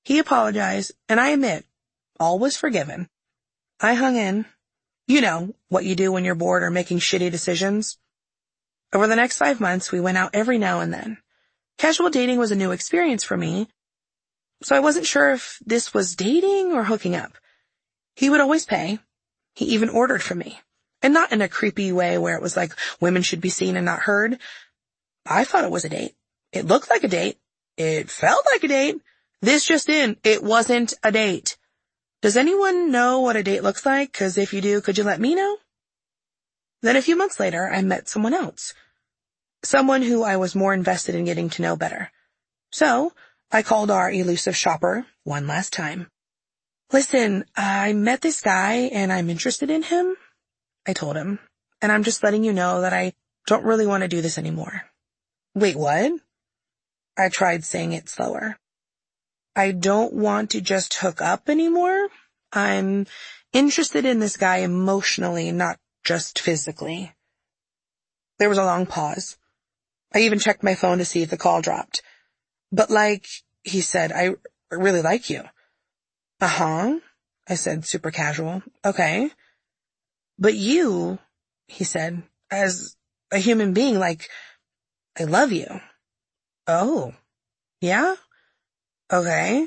He apologized, and I admit, all was forgiven. I hung in. You know, what you do when you're bored or making shitty decisions. Over the next 5 months, we went out every now and then. Casual dating was a new experience for me, so I wasn't sure if this was dating or hooking up. He would always pay. He even ordered for me. And not in a creepy way where it was like women should be seen and not heard. I thought it was a date. It looked like a date. It felt like a date. This just in, it wasn't a date. Does anyone know what a date looks like? 'Cause if you do, could you let me know? Then a few months later, I met someone else. Someone who I was more invested in getting to know better. So, I called our elusive shopper one last time. Listen, I met this guy and I'm interested in him, I told him, and I'm just letting you know that I don't really want to do this anymore. Wait, what? I tried saying it slower. I don't want to just hook up anymore. I'm interested in this guy emotionally, not just physically. There was a long pause. I even checked my phone to see if the call dropped. But he said, I really like you. Uh-huh, I said, super casual. Okay. But you, he said, as a human being, I love you. Oh, yeah? Okay.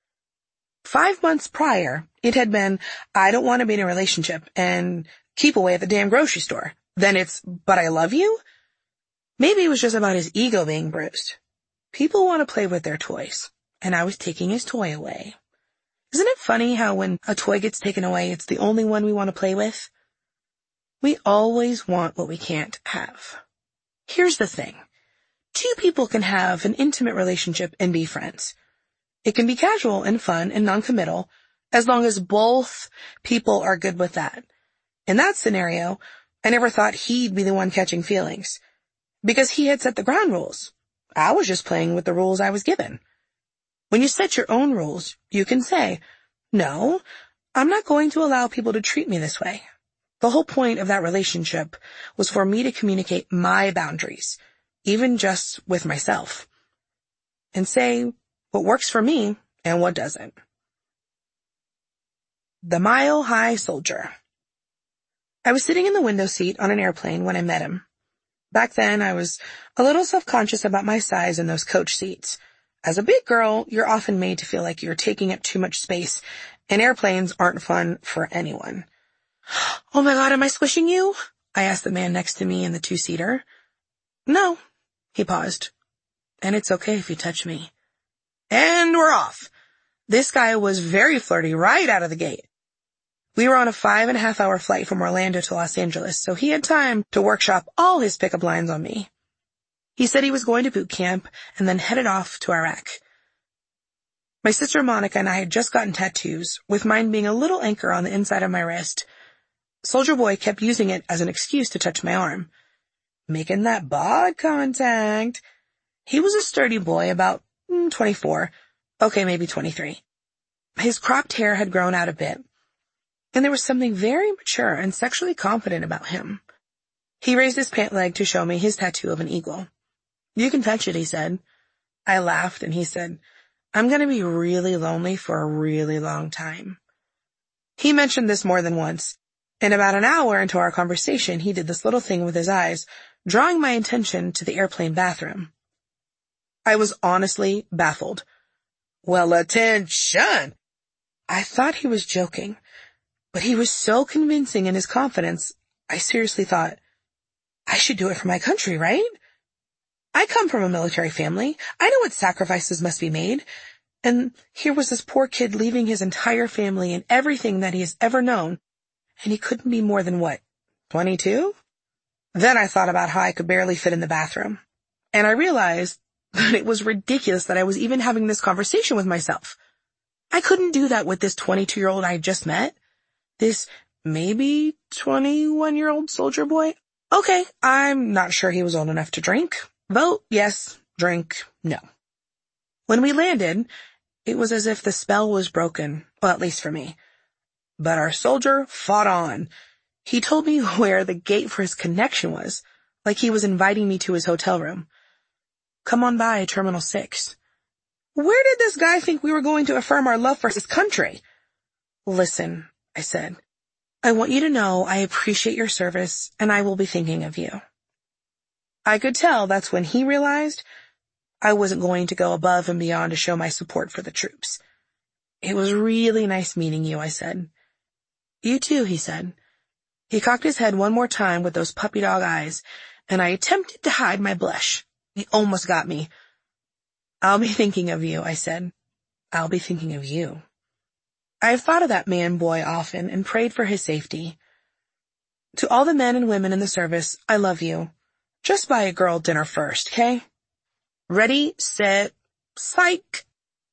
5 months prior, it had been, I don't want to be in a relationship and keep away at the damn grocery store. Then it's, but I love you? Maybe it was just about his ego being bruised. People want to play with their toys, and I was taking his toy away. Isn't it funny how when a toy gets taken away, it's the only one we want to play with? We always want what we can't have. Here's the thing. 2 people can have an intimate relationship and be friends. It can be casual and fun and non-committal, as long as both people are good with that. In that scenario, I never thought he'd be the one catching feelings, because he had set the ground rules. I was just playing with the rules I was given. When you set your own rules, you can say, no, I'm not going to allow people to treat me this way. The whole point of that relationship was for me to communicate my boundaries, even just with myself, and say what works for me and what doesn't. The Mile High Soldier. I was sitting in the window seat on an airplane when I met him. Back then, I was a little self-conscious about my size in those coach seats. As a big girl, you're often made to feel like you're taking up too much space, and airplanes aren't fun for anyone. Oh my God, am I squishing you? I asked the man next to me in the 2-seater. No, he paused. And it's okay if you touch me. And we're off. This guy was very flirty right out of the gate. We were on a 5.5-hour flight from Orlando to Los Angeles, so he had time to workshop all his pickup lines on me. He said he was going to boot camp and then headed off to Iraq. My sister Monica and I had just gotten tattoos, with mine being a little anchor on the inside of my wrist. Soldier Boy kept using it as an excuse to touch my arm. Making that bod contact. He was a sturdy boy, about 24. Okay, maybe 23. His cropped hair had grown out a bit, and there was something very mature and sexually confident about him. He raised his pant leg to show me his tattoo of an eagle. You can touch it, he said. I laughed, and he said, I'm going to be really lonely for a really long time. He mentioned this more than once, and about an hour into our conversation, he did this little thing with his eyes, drawing my attention to the airplane bathroom. I was honestly baffled. Well, attention! I thought he was joking, but he was so convincing in his confidence, I seriously thought, I should do it for my country, right? I come from a military family. I know what sacrifices must be made. And here was this poor kid leaving his entire family and everything that he has ever known, and he couldn't be more than, 22? Then I thought about how I could barely fit in the bathroom, and I realized that it was ridiculous that I was even having this conversation with myself. I couldn't do that with this 22-year-old I had just met. This maybe 21-year-old soldier boy. Okay, I'm not sure he was old enough to drink. Vote yes, drink no. When we landed, it was as if the spell was broken, well, at least for me. But our soldier fought on. He told me where the gate for his connection was, like he was inviting me to his hotel room. Come on by Terminal 6. Where did this guy think we were going to affirm our love for his country? Listen, I said, I want you to know I appreciate your service and I will be thinking of you. I could tell that's when he realized I wasn't going to go above and beyond to show my support for the troops. It was really nice meeting you, I said. You too, he said. He cocked his head one more time with those puppy dog eyes, and I attempted to hide my blush. He almost got me. I'll be thinking of you, I said. I'll be thinking of you. I have thought of that man-boy often and prayed for his safety. To all the men and women in the service, I love you. Just buy a girl dinner first, okay? Ready, set, psych.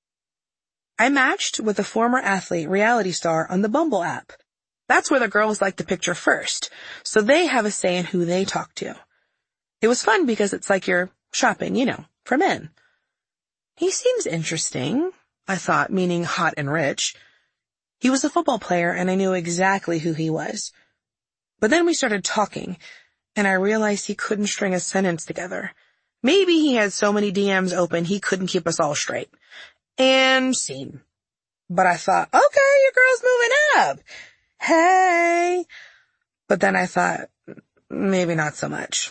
I matched with a former athlete reality star on the Bumble app. That's where the girls like to picture first, so they have a say in who they talk to. It was fun because it's like you're shopping, for men. He seems interesting, I thought, meaning hot and rich. He was a football player and I knew exactly who he was. But then we started talking, and I realized he couldn't string a sentence together. Maybe he had so many DMs open he couldn't keep us all straight. And scene. But I thought, okay, your girl's moving up. Hey. But then I thought, maybe not so much.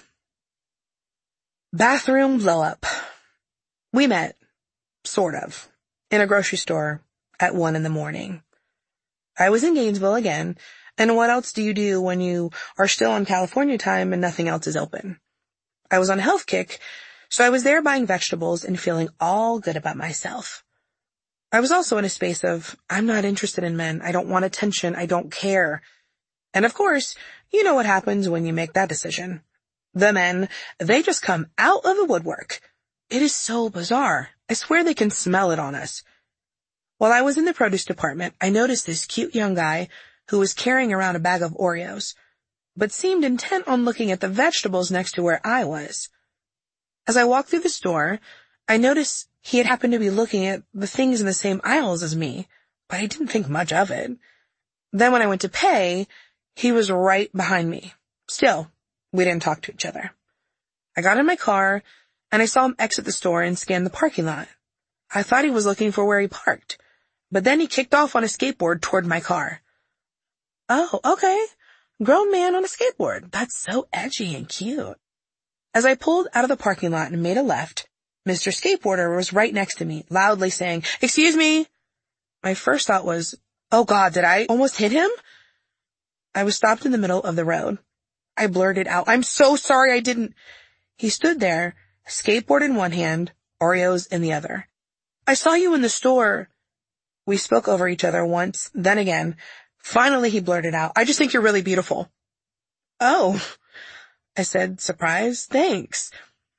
Bathroom blow up. We met, sort of, in a grocery store at 1 a.m. I was in Gainesville again, and what else do you do when you are still on California time and nothing else is open? I was on a health kick, so I was there buying vegetables and feeling all good about myself. I was also in a space of, I'm not interested in men, I don't want attention, I don't care. And of course, you know what happens when you make that decision. The men, they just come out of the woodwork. It is so bizarre. I swear they can smell it on us. While I was in the produce department, I noticed this cute young guy who was carrying around a bag of Oreos, but seemed intent on looking at the vegetables next to where I was. As I walked through the store, I noticed he had happened to be looking at the things in the same aisles as me, but I didn't think much of it. Then when I went to pay, he was right behind me. Still, we didn't talk to each other. I got in my car, and I saw him exit the store and scan the parking lot. I thought he was looking for where he parked, but then he kicked off on a skateboard toward my car. Oh, okay. Grown man on a skateboard. That's so edgy and cute. As I pulled out of the parking lot and made a left, Mr. Skateboarder was right next to me, loudly saying, "Excuse me." My first thought was, oh God, did I almost hit him? I was stopped in the middle of the road. I blurted out, "I'm so sorry I didn't." He stood there, skateboard in one hand, Oreos in the other. "I saw you in the store." We spoke over each other once, then again. Finally he blurted out, "I just think you're really beautiful." "Oh," I said, surprised, "thanks."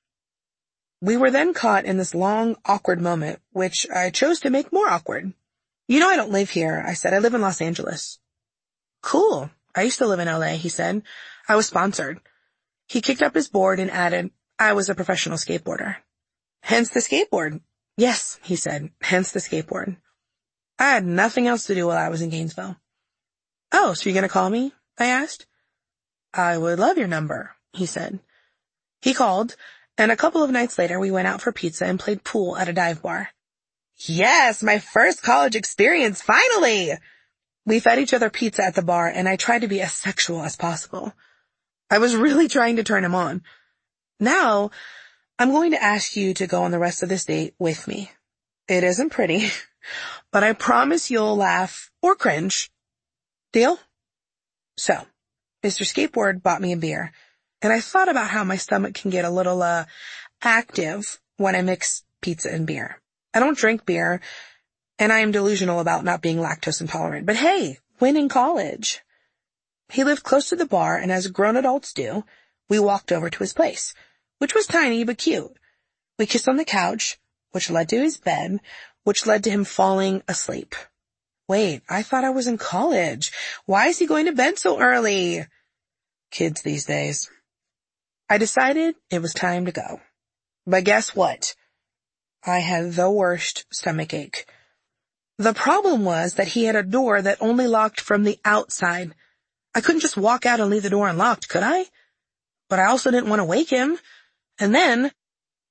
We were then caught in this long, awkward moment, which I chose to make more awkward. "You know I don't live here," I said. "I live in Los Angeles." "Cool. I used to live in LA," he said. "I was sponsored." He kicked up his board and added, "I was a professional skateboarder." "Hence the skateboard." "Yes," he said, "hence the skateboard." I had nothing else to do while I was in Gainesville. "Oh, so you're going to call me?" I asked. "I would love your number," he said. He called, and a couple of nights later we went out for pizza and played pool at a dive bar. Yes, my first college experience, finally! We fed each other pizza at the bar, and I tried to be as sexual as possible. I was really trying to turn him on. Now, I'm going to ask you to go on the rest of this date with me. It isn't pretty, but I promise you'll laugh or cringe. Deal? So, Mr. Skateboard bought me a beer, and I thought about how my stomach can get a little, active when I mix pizza and beer. I don't drink beer, and I am delusional about not being lactose intolerant, but hey, when in college? He lived close to the bar, and as grown adults do, we walked over to his place, which was tiny but cute. We kissed on the couch, which led to his bed, which led to him falling asleep. Wait, I thought I was in college. Why is he going to bed so early? Kids these days. I decided it was time to go. But guess what? I had the worst stomachache. The problem was that he had a door that only locked from the outside. I couldn't just walk out and leave the door unlocked, could I? But I also didn't want to wake him. And then,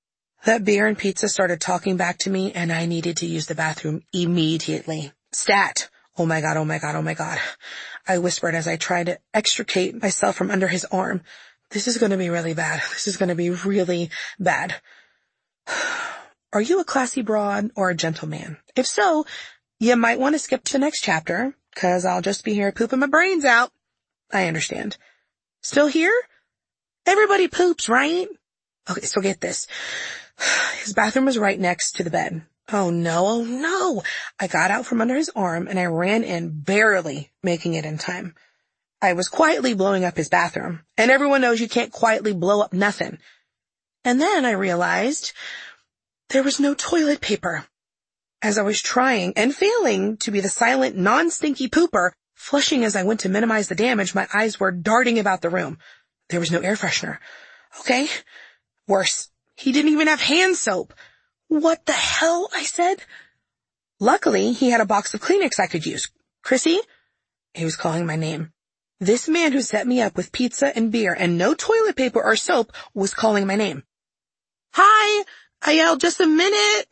That beer and pizza started talking back to me, and I needed to use the bathroom immediately. Stat! Oh my god, oh my god, oh my god. I whispered as I tried to extricate myself from under his arm. This is going to be really bad. This is going to be really bad. Are you a classy broad or a gentleman? If so, you might want to skip to the next chapter, 'cause I'll just be here pooping my brains out. I understand. Still here? Everybody poops, right? Okay, so get this. His bathroom was right next to the bed. Oh no, oh no. I got out from under his arm and I ran in, barely making it in time. I was quietly blowing up his bathroom, and everyone knows you can't quietly blow up nothing. And then I realized there was no toilet paper. As I was trying and failing to be the silent, non-stinky pooper, flushing as I went to minimize the damage, my eyes were darting about the room. There was no air freshener. Okay. Worse. He didn't even have hand soap. What the hell? I said. Luckily, he had a box of Kleenex I could use. Chrissy? He was calling my name. This man who set me up with pizza and beer and no toilet paper or soap was calling my name. Hi! I yelled, just a minute.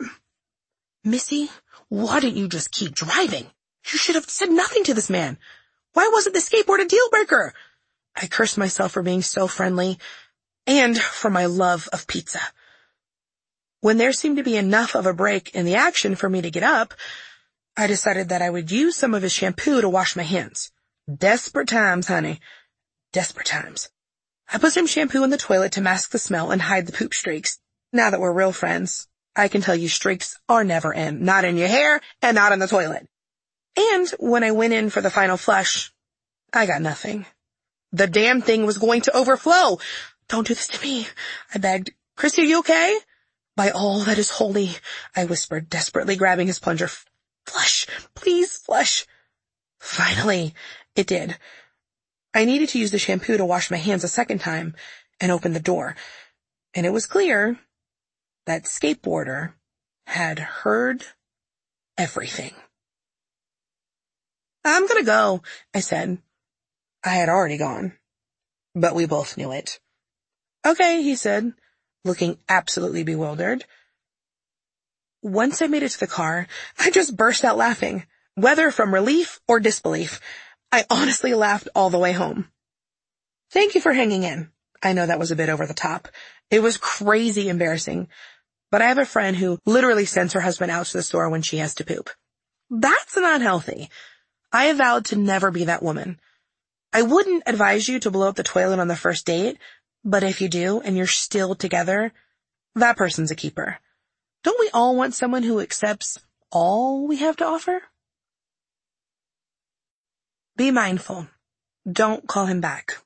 Missy, why didn't you just keep driving? You should have said nothing to this man. Why wasn't the skateboard a deal breaker? I cursed myself for being so friendly and for my love of pizza. When there seemed to be enough of a break in the action for me to get up, I decided that I would use some of his shampoo to wash my hands. Desperate times, honey. Desperate times. I put some shampoo in the toilet to mask the smell and hide the poop streaks. Now that we're real friends, I can tell you streaks are never in. Not in your hair and not in the toilet. And when I went in for the final flush, I got nothing. The damn thing was going to overflow. Don't do this to me, I begged. Chrissy, are you okay? By all that is holy, I whispered, desperately grabbing his plunger. Flush, please flush. Finally, it did. I needed to use the shampoo to wash my hands a second time and open the door. And it was clear that skateboarder had heard everything. I'm gonna go, I said. I had already gone, but we both knew it. Okay, he said, looking absolutely bewildered. Once I made it to the car, I just burst out laughing, whether from relief or disbelief. I honestly laughed all the way home. Thank you for hanging in. I know that was a bit over the top. It was crazy embarrassing, but I have a friend who literally sends her husband out to the store when she has to poop. That's not healthy. I have vowed to never be that woman. I wouldn't advise you to blow up the toilet on the first date, but if you do and you're still together, that person's a keeper. Don't we all want someone who accepts all we have to offer? Be mindful. Don't call him back.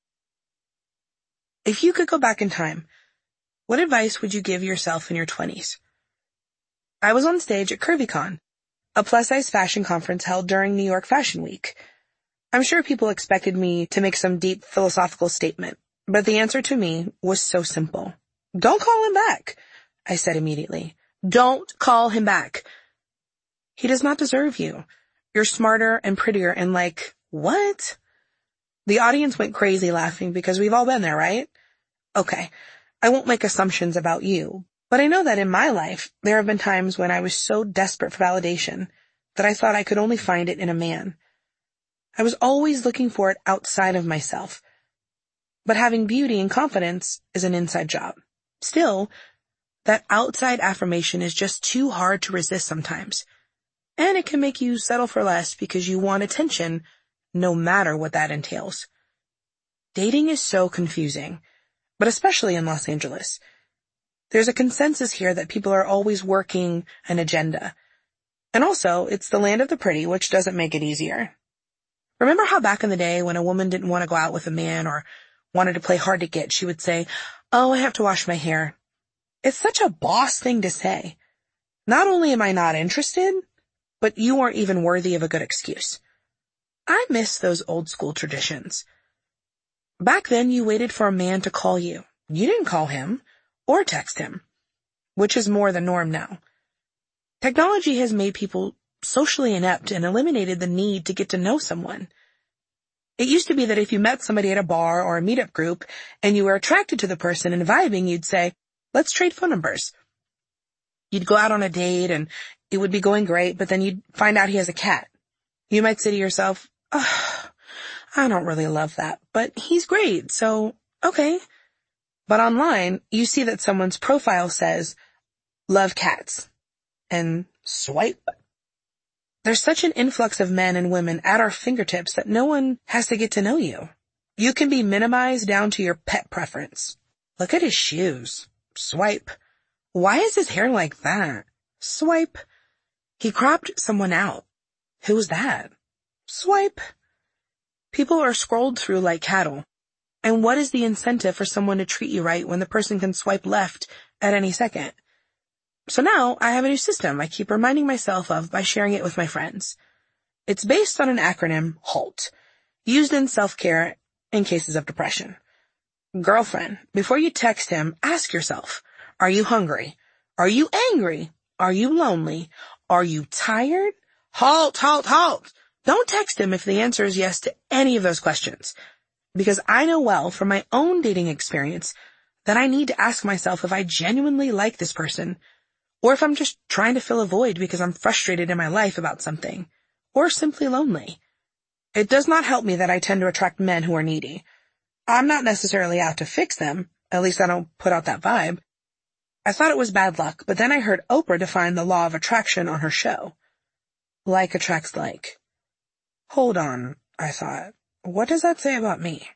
If you could go back in time, what advice would you give yourself in your 20s? I was on stage at CurvyCon, a plus-size fashion conference held during New York Fashion Week. I'm sure people expected me to make some deep philosophical statement, but the answer to me was so simple. Don't call him back, I said immediately. Don't call him back. He does not deserve you. You're smarter and prettier and like, what? The audience went crazy laughing because we've all been there, right? Okay, I won't make assumptions about you, but I know that in my life, there have been times when I was so desperate for validation that I thought I could only find it in a man. I was always looking for it outside of myself. But having beauty and confidence is an inside job. Still, that outside affirmation is just too hard to resist sometimes. And it can make you settle for less because you want attention, no matter what that entails. Dating is so confusing, but especially in Los Angeles. There's a consensus here that people are always working an agenda. And also, it's the land of the pretty, which doesn't make it easier. Remember how back in the day when a woman didn't want to go out with a man or wanted to play hard to get, she would say, "Oh, I have to wash my hair." It's such a boss thing to say. Not only am I not interested, but you aren't even worthy of a good excuse. I miss those old school traditions. Back then, you waited for a man to call you. You didn't call him or text him, which is more the norm now. Technology has made people socially inept and eliminated the need to get to know someone. It used to be that if you met somebody at a bar or a meetup group and you were attracted to the person and vibing, you'd say, "Let's trade phone numbers." You'd go out on a date and it would be going great, but then you'd find out he has a cat. You might say to yourself, oh, I don't really love that, but he's great, so okay. But online, you see that someone's profile says, love cats, and swipe. There's such an influx of men and women at our fingertips that no one has to get to know you. You can be minimized down to your pet preference. Look at his shoes. Swipe. Why is his hair like that? Swipe. He cropped someone out. Who was that? Swipe. People are scrolled through like cattle. And what is the incentive for someone to treat you right when the person can swipe left at any second? So now I have a new system I keep reminding myself of by sharing it with my friends. It's based on an acronym, HALT, used in self-care in cases of depression. Girlfriend, before you text him, ask yourself, are you hungry? Are you angry? Are you lonely? Are you tired? Halt, halt, halt. Don't text him if the answer is yes to any of those questions. Because I know well from my own dating experience that I need to ask myself if I genuinely like this person, or if I'm just trying to fill a void because I'm frustrated in my life about something, or simply lonely. It does not help me that I tend to attract men who are needy. I'm not necessarily out to fix them, at least I don't put out that vibe. I thought it was bad luck, but then I heard Oprah define the law of attraction on her show. Like attracts like. Hold on, I thought. What does that say about me?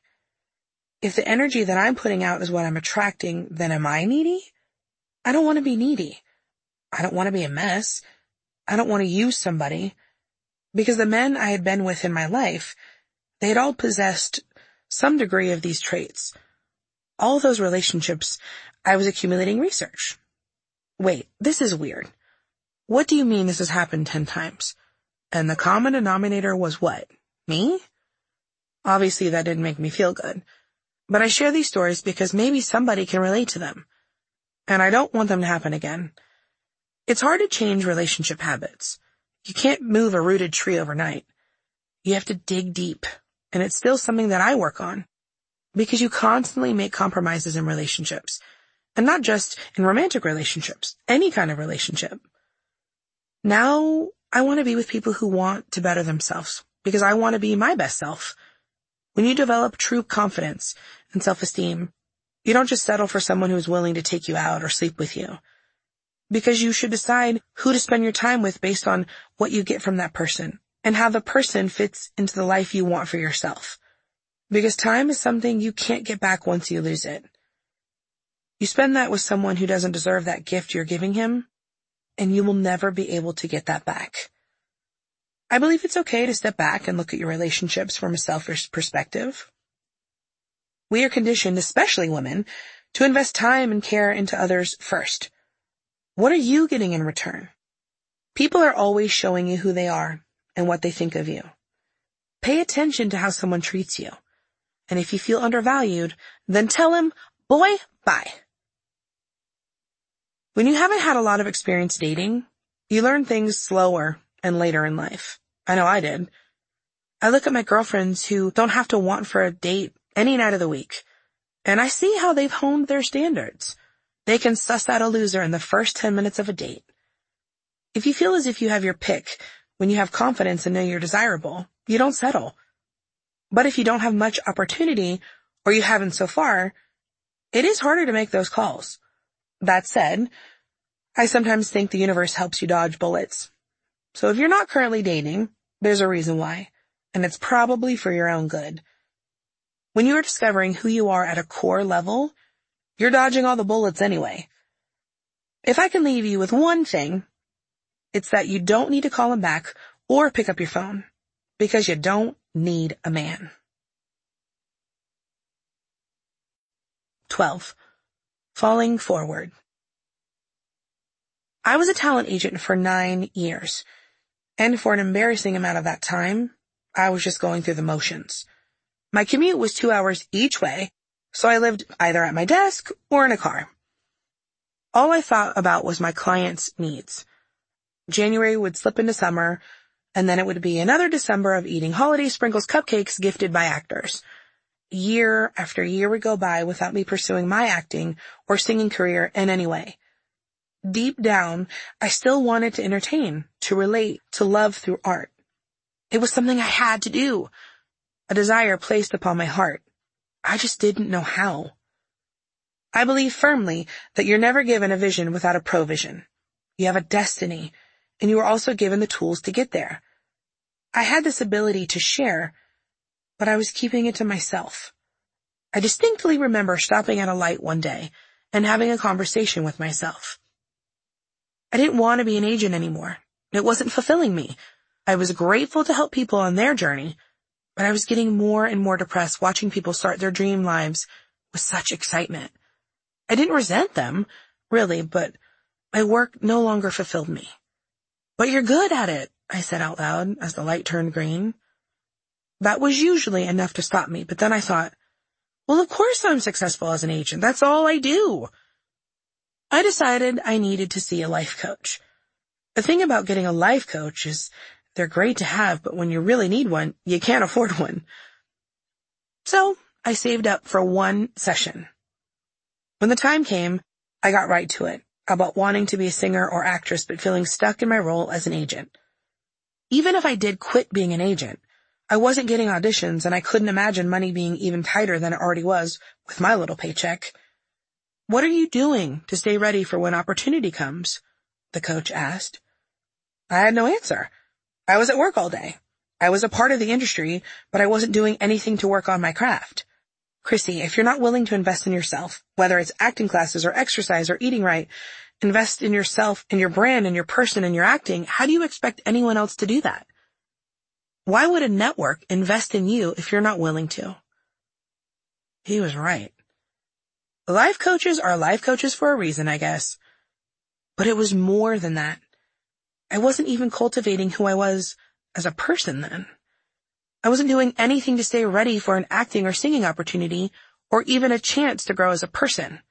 If the energy that I'm putting out is what I'm attracting, then am I needy? I don't want to be needy. I don't want to be a mess. I don't want to use somebody. Because the men I had been with in my life, they had all possessed some degree of these traits. All those relationships, I was accumulating research. Wait, this is weird. What do you mean this has happened 10 times? And the common denominator was what? Me? Obviously that didn't make me feel good. But I share these stories because maybe somebody can relate to them. And I don't want them to happen again. It's hard to change relationship habits. You can't move a rooted tree overnight. You have to dig deep. And it's still something that I work on. Because you constantly make compromises in relationships. And not just in romantic relationships. Any kind of relationship. Now, I want to be with people who want to better themselves. Because I want to be my best self. When you develop true confidence and self-esteem, you don't just settle for someone who's willing to take you out or sleep with you. Because you should decide who to spend your time with based on what you get from that person and how the person fits into the life you want for yourself. Because time is something you can't get back once you lose it. You spend that with someone who doesn't deserve that gift you're giving him, and you will never be able to get that back. I believe it's okay to step back and look at your relationships from a selfish perspective. We are conditioned, especially women, to invest time and care into others first. What are you getting in return? People are always showing you who they are and what they think of you. Pay attention to how someone treats you. And if you feel undervalued, then tell him, boy, bye. When you haven't had a lot of experience dating, you learn things slower and later in life. I know I did. I look at my girlfriends who don't have to want for a date any night of the week, and I see how they've honed their standards. They can suss out a loser in the first 10 minutes of a date. If you feel as if you have your pick when you have confidence and know you're desirable, you don't settle. But if you don't have much opportunity, or you haven't so far, it is harder to make those calls. That said, I sometimes think the universe helps you dodge bullets. So if you're not currently dating, there's a reason why, and it's probably for your own good. When you are discovering who you are at a core level, you're dodging all the bullets anyway. If I can leave you with one thing, it's that you don't need to call him back or pick up your phone, because you don't need a man. 12. Falling forward. I was a talent agent for 9 years, and for an embarrassing amount of that time, I was just going through the motions. My commute was 2 hours each way, so I lived either at my desk or in a car. All I thought about was my clients' needs. January would slip into summer, and then it would be another December of eating holiday sprinkles cupcakes gifted by actors. Year after year would go by without me pursuing my acting or singing career in any way. Deep down, I still wanted to entertain, to relate, to love through art. It was something I had to do, a desire placed upon my heart. I just didn't know how. I believe firmly that you're never given a vision without a provision. You have a destiny, and you are also given the tools to get there. I had this ability to share, but I was keeping it to myself. I distinctly remember stopping at a light one day and having a conversation with myself. I didn't want to be an agent anymore. It wasn't fulfilling me. I was grateful to help people on their journey, but I was getting more and more depressed watching people start their dream lives with such excitement. I didn't resent them, really, but my work no longer fulfilled me. "But you're good at it," I said out loud as the light turned green. That was usually enough to stop me, but then I thought, well, of course I'm successful as an agent. That's all I do. I decided I needed to see a life coach. The thing about getting a life coach is they're great to have, but when you really need one, you can't afford one. So I saved up for one session. When the time came, I got right to it, about wanting to be a singer or actress but feeling stuck in my role as an agent. Even if I did quit being an agent, I wasn't getting auditions and I couldn't imagine money being even tighter than it already was with my little paycheck. "What are you doing to stay ready for when opportunity comes?" the coach asked. I had no answer. I was at work all day. I was a part of the industry, but I wasn't doing anything to work on my craft. "Chrissy, if you're not willing to invest in yourself, whether it's acting classes or exercise or eating right, invest in yourself, in your brand, in your person, in your acting, how do you expect anyone else to do that? Why would a network invest in you if you're not willing to?" He was right. Life coaches are life coaches for a reason, I guess. But it was more than that. I wasn't even cultivating who I was as a person then. I wasn't doing anything to stay ready for an acting or singing opportunity or even a chance to grow as a person.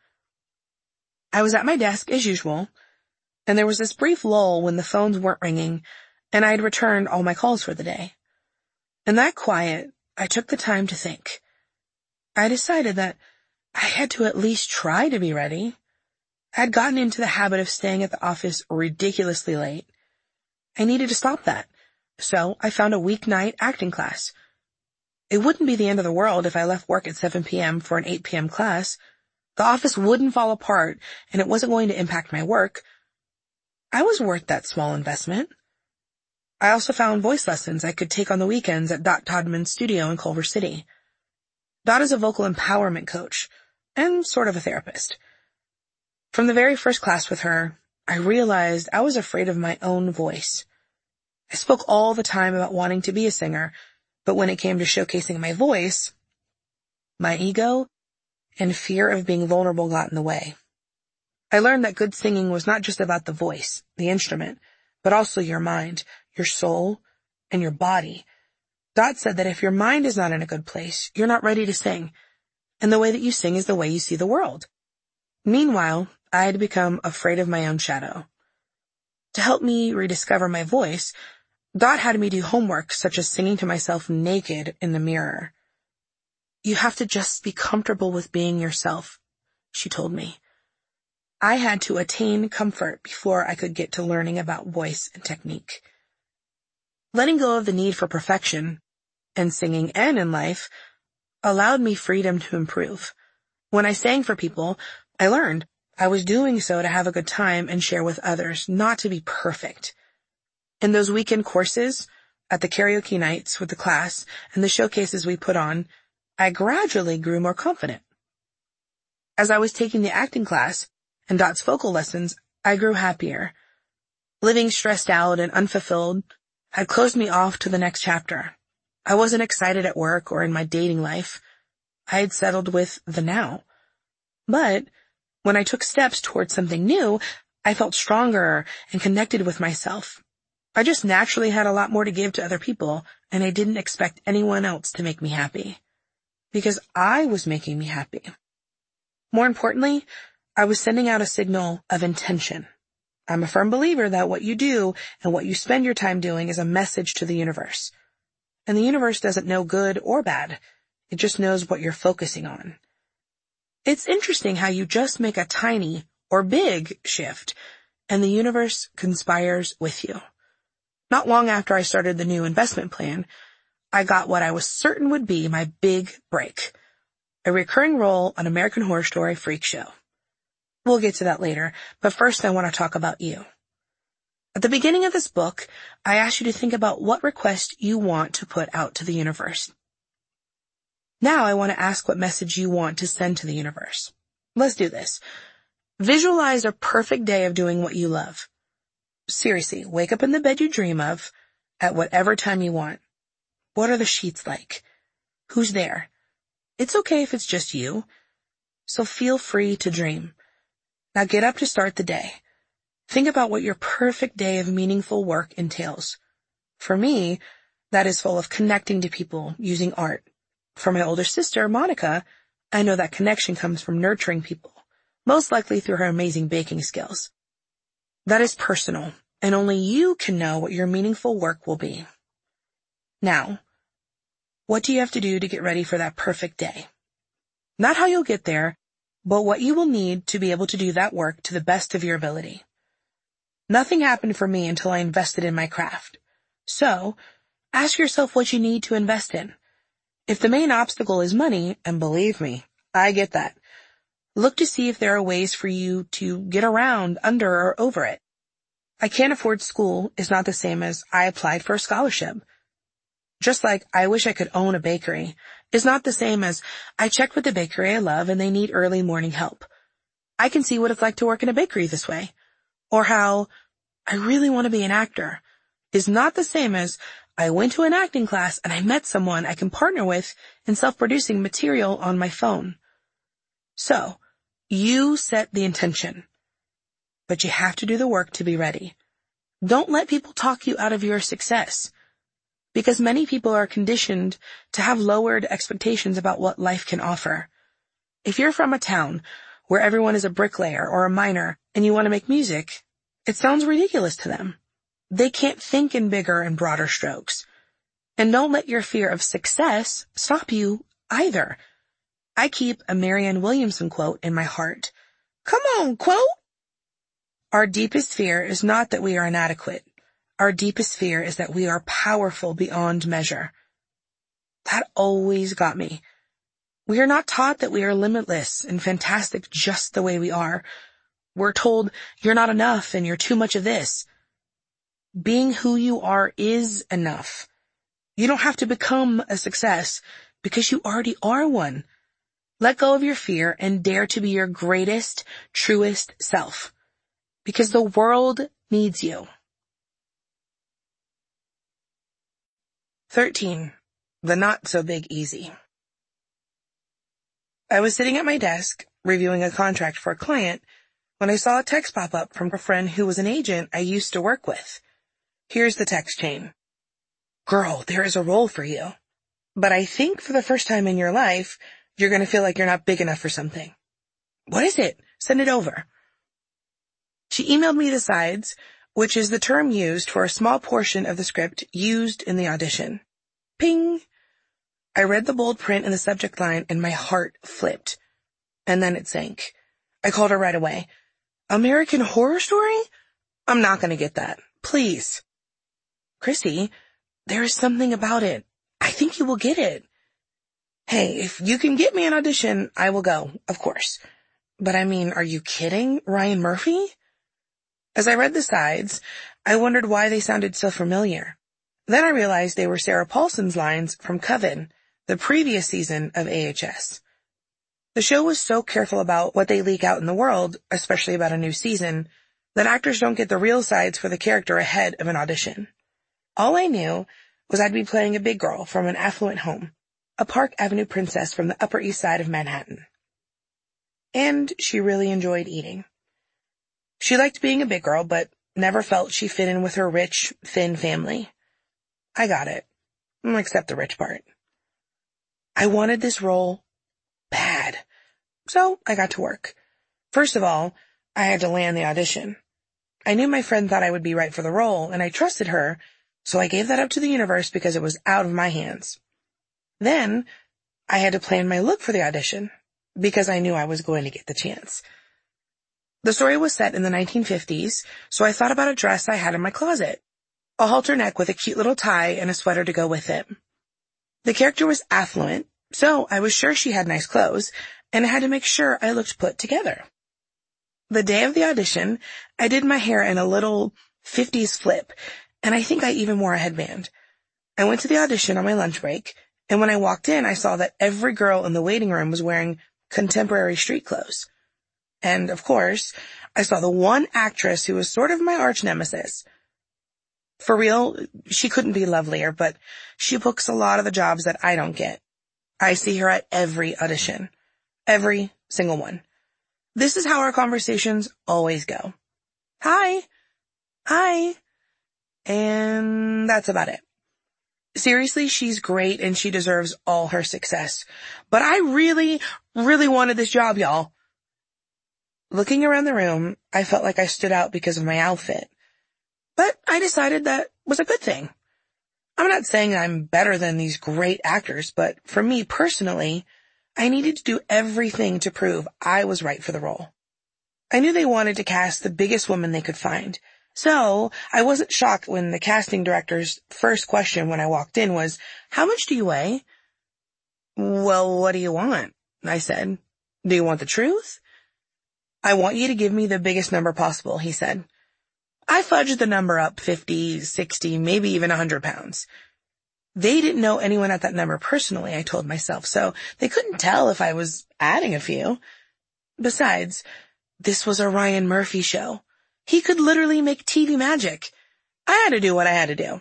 I was at my desk as usual, and there was this brief lull when the phones weren't ringing and I had returned all my calls for the day. In that quiet, I took the time to think. I decided that I had to at least try to be ready. I had gotten into the habit of staying at the office ridiculously late. I needed to stop that, so I found a weeknight acting class. It wouldn't be the end of the world if I left work at 7 p.m. for an 8 p.m. class. The office wouldn't fall apart, and it wasn't going to impact my work. I was worth that small investment. I also found voice lessons I could take on the weekends at Dot Todman's studio in Culver City. Dot is a vocal empowerment coach and sort of a therapist. From the very first class with her, I realized I was afraid of my own voice. I spoke all the time about wanting to be a singer, but when it came to showcasing my voice, my ego and fear of being vulnerable got in the way. I learned that good singing was not just about the voice, the instrument, but also your mind, your soul, and your body. Dot said that if your mind is not in a good place, you're not ready to sing, and the way that you sing is the way you see the world. Meanwhile, I had become afraid of my own shadow. To help me rediscover my voice, Dot had me do homework such as singing to myself naked in the mirror. "You have to just be comfortable with being yourself," she told me. I had to attain comfort before I could get to learning about voice and technique. Letting go of the need for perfection, in singing and in life, allowed me freedom to improve. When I sang for people, I learned I was doing so to have a good time and share with others, not to be perfect. In those weekend courses, at the karaoke nights with the class, and the showcases we put on, I gradually grew more confident. As I was taking the acting class and Dot's vocal lessons, I grew happier. Living stressed out and unfulfilled had closed me off to the next chapter. I wasn't excited at work or in my dating life. I had settled with the now. But when I took steps towards something new, I felt stronger and connected with myself. I just naturally had a lot more to give to other people, and I didn't expect anyone else to make me happy. Because I was making me happy. More importantly, I was sending out a signal of intention. I'm a firm believer that what you do and what you spend your time doing is a message to the universe. And the universe doesn't know good or bad. It just knows what you're focusing on. It's interesting how you just make a tiny or big shift, and the universe conspires with you. Not long after I started the new investment plan, I got what I was certain would be my big break, a recurring role on American Horror Story Freak Show. We'll get to that later, but first I want to talk about you. At the beginning of this book, I asked you to think about what request you want to put out to the universe. Now I want to ask what message you want to send to the universe. Let's do this. Visualize a perfect day of doing what you love. Seriously, wake up in the bed you dream of at whatever time you want. What are the sheets like? Who's there? It's okay if it's just you. So feel free to dream. Now get up to start the day. Think about what your perfect day of meaningful work entails. For me, that is full of connecting to people using art. For my older sister, Monica, I know that connection comes from nurturing people, most likely through her amazing baking skills. That is personal, and only you can know what your meaningful work will be. Now, what do you have to do to get ready for that perfect day? Not how you'll get there, but what you will need to be able to do that work to the best of your ability. Nothing happened for me until I invested in my craft. So, ask yourself what you need to invest in. If the main obstacle is money, and believe me, I get that, look to see if there are ways for you to get around, under, or over it. I can't afford school is not the same as I applied for a scholarship. Just like I wish I could own a bakery is not the same as I checked with the bakery I love and they need early morning help. I can see what it's like to work in a bakery this way. Or how I really want to be an actor is not the same as I went to an acting class and I met someone I can partner with in self-producing material on my phone. So, you set the intention, but you have to do the work to be ready. Don't let people talk you out of your success, because many people are conditioned to have lowered expectations about what life can offer. If you're from a town where everyone is a bricklayer or a miner and you want to make music, it sounds ridiculous to them. They can't think in bigger and broader strokes. And don't let your fear of success stop you either. I keep a Marianne Williamson quote in my heart. Come on, quote! Our deepest fear is not that we are inadequate. Our deepest fear is that we are powerful beyond measure. That always got me. We are not taught that we are limitless and fantastic just the way we are. We're told you're not enough and you're too much of this. Being who you are is enough. You don't have to become a success because you already are one. Let go of your fear and dare to be your greatest, truest self. Because the world needs you. 13. The Not So Big Easy. I was sitting at my desk, reviewing a contract for a client, when I saw a text pop up from a friend who was an agent I used to work with. Here's the text chain. Girl, there is a role for you. But I think for the first time in your life, you're going to feel like you're not big enough for something. What is it? Send it over. She emailed me the sides, which is the term used for a small portion of the script used in the audition. Ping! I read the bold print in the subject line and my heart flipped. And then it sank. I called her right away. American Horror Story? I'm not going to get that. Please. Chrissy, there is something about it. I think you will get it. Hey, if you can get me an audition, I will go, of course. But I mean, are you kidding? Ryan Murphy? As I read the sides, I wondered why they sounded so familiar. Then I realized they were Sarah Paulson's lines from Coven, the previous season of AHS. The show was so careful about what they leak out in the world, especially about a new season, that actors don't get the real sides for the character ahead of an audition. All I knew was I'd be playing a big girl from an affluent home, a Park Avenue princess from the Upper East Side of Manhattan. And she really enjoyed eating. She liked being a big girl, but never felt she fit in with her rich, thin family. I got it, except the rich part. I wanted this role bad, so I got to work. First of all, I had to land the audition. I knew my friend thought I would be right for the role, and I trusted her, so I gave that up to the universe because it was out of my hands. Then, I had to plan my look for the audition, because I knew I was going to get the chance. The story was set in the 1950s, so I thought about a dress I had in my closet. A halter neck with a cute little tie and a sweater to go with it. The character was affluent, so I was sure she had nice clothes, and I had to make sure I looked put together. The day of the audition, I did my hair in a little 50s flip, and I think I even wore a headband. I went to the audition on my lunch break, and when I walked in, I saw that every girl in the waiting room was wearing contemporary street clothes. And, of course, I saw the one actress who was sort of my arch nemesis. For real, she couldn't be lovelier, but she books a lot of the jobs that I don't get. I see her at every audition. Every single one. This is how our conversations always go. Hi. Hi. And that's about it. Seriously, she's great and she deserves all her success. But I really, really wanted this job, y'all. Looking around the room, I felt like I stood out because of my outfit. But I decided that was a good thing. I'm not saying I'm better than these great actors, but for me personally, I needed to do everything to prove I was right for the role. I knew they wanted to cast the biggest woman they could find. So I wasn't shocked when the casting director's first question when I walked in was, "How much do you weigh?" "Well, what do you want?" I said. "Do you want the truth?" "I want you to give me the biggest number possible," he said. I fudged the number up 50, 60, maybe even 100 pounds. They didn't know anyone at that number personally, I told myself, so they couldn't tell if I was adding a few. Besides, this was a Ryan Murphy show. He could literally make TV magic. I had to do what I had to do.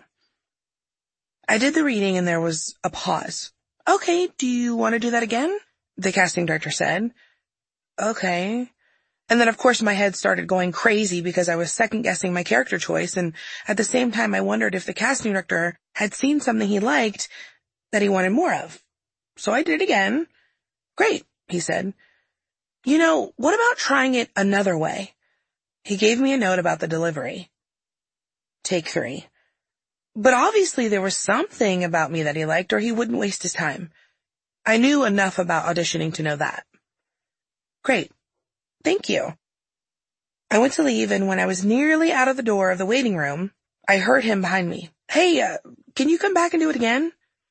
I did the reading and there was a pause. "Okay, do you want to do that again?" the casting director said. "Okay." And then, of course, my head started going crazy because I was second-guessing my character choice, and at the same time, I wondered if the casting director had seen something he liked that he wanted more of. So I did it again. "Great," he said. "You know, what about trying it another way?" He gave me a note about the delivery. Take 3. But obviously there was something about me that he liked, or he wouldn't waste his time. I knew enough about auditioning to know that. "Great. Thank you." I went to leave, and when I was nearly out of the door of the waiting room, I heard him behind me. "Hey, can you come back and do it again?"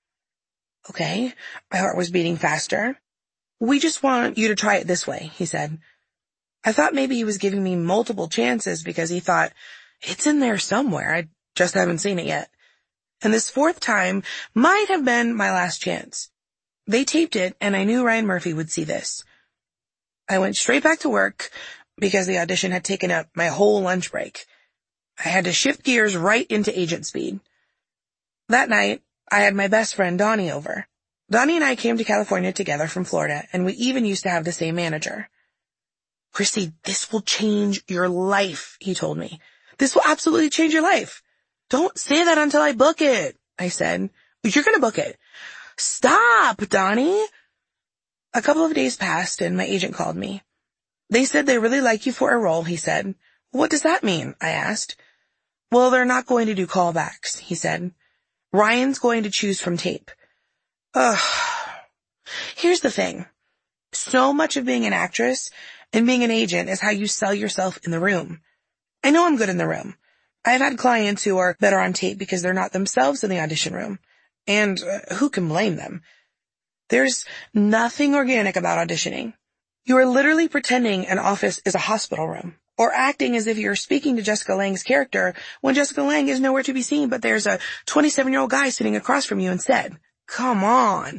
Okay. My heart was beating faster. "We just want you to try it this way," he said. I thought maybe he was giving me multiple chances because he thought, it's in there somewhere, I just haven't seen it yet. And this fourth time might have been my last chance. They taped it, and I knew Ryan Murphy would see this. I went straight back to work because the audition had taken up my whole lunch break. I had to shift gears right into agent speed. That night, I had my best friend Donnie over. Donnie and I came to California together from Florida, and we even used to have the same manager. "Chrissy, this will change your life," he told me. "This will absolutely change your life." "Don't say that until I book it," I said. "You're going to book it." "Stop, Donnie." A couple of days passed and my agent called me. "They said they really like you for a role," he said. "What does that mean?" I asked. "Well, they're not going to do callbacks," he said. "Ryan's going to choose from tape." Ugh. Here's the thing. So much of being an actress and being an agent is how you sell yourself in the room. I know I'm good in the room. I've had clients who are better on tape because they're not themselves in the audition room. And who can blame them? There's nothing organic about auditioning. You are literally pretending an office is a hospital room, or acting as if you're speaking to Jessica Lange's character when Jessica Lange is nowhere to be seen, but there's a 27-year-old guy sitting across from you instead. Come on.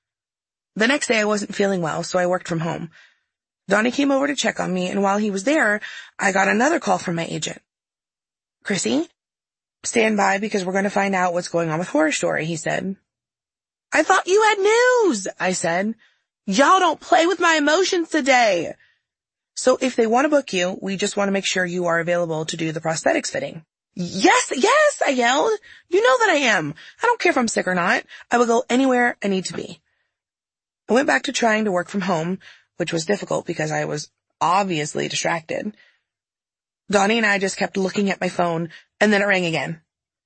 The next day I wasn't feeling well, so I worked from home. Donnie came over to check on me, and while he was there, I got another call from my agent. "Chrissy, stand by because we're going to find out what's going on with Horror Story," he said. "I thought you had news," I said. "Y'all don't play with my emotions today." "So if they want to book you, we just want to make sure you are available to do the prosthetics fitting." Yes, I yelled. "You know that I am. I don't care if I'm sick or not. I will go anywhere I need to be." I went back to trying to work from home, which was difficult because I was obviously distracted. Donnie and I just kept looking at my phone, and then it rang again.